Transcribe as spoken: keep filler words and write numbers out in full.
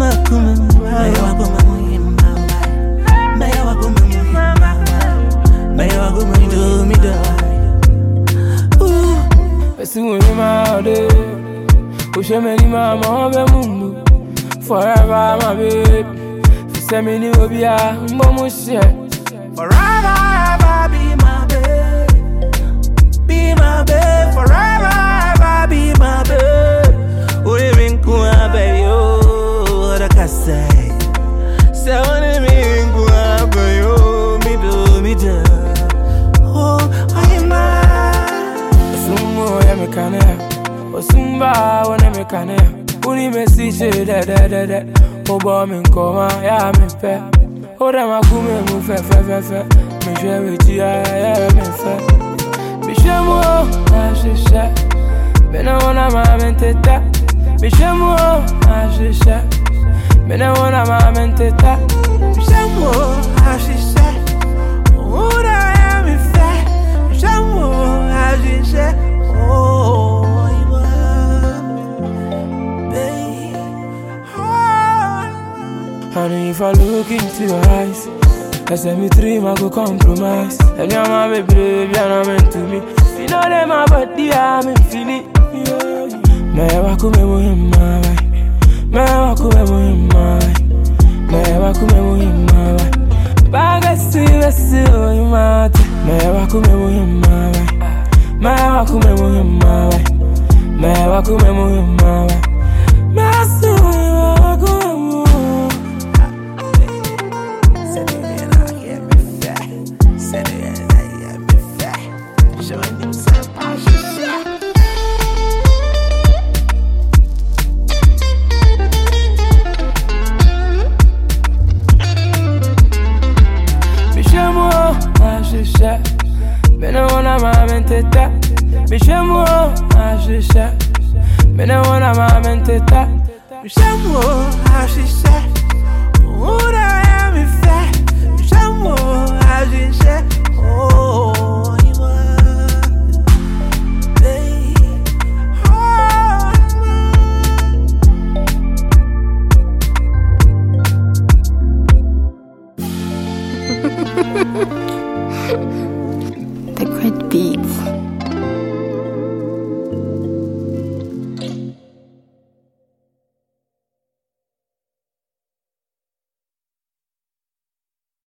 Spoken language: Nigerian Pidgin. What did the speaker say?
wakuma Maya wakuma muhima Maya wakuma muhima Maya wakuma do me do Ooh Esi muhima ode Ushe meni mama be mundu Forever my babe Fise mini obia mbomu share Forever ever be my babe Be my babe Forever ever be my babe Uri minku abe yo Daka say Say uri minku abe yo Me do me do Oh I am mine Sumo ya mekane Osumba wane mekane Uni message de de de de Oba minkoma ya mife Ora makume mu fe fe fe fe Me shwe wechi ya ya me fe Me shwe mu na shisha Me na wana ma menteta Me shwe mu na shisha Me na wana ma menteta Me shwe mu na shisha Ora ya me fe Me shwe mu na shisha Oh Honey, if I look into your eyes, I say me dream I go compromise. And you're my baby, baby, you're not meant to me. You know that my body, I'm infinite. Me wakume muhima, me wakume muhima, me wakume muhima. Baga si besi oyimati. Me wakume muhima, me wakume muhima, me wakume muhima, me si wakume. Me no wanna ma menteta Me shemo a shisha Me no wanna ma menteta Me shemo a shisha Ura ya mi fe Me shemo a shisha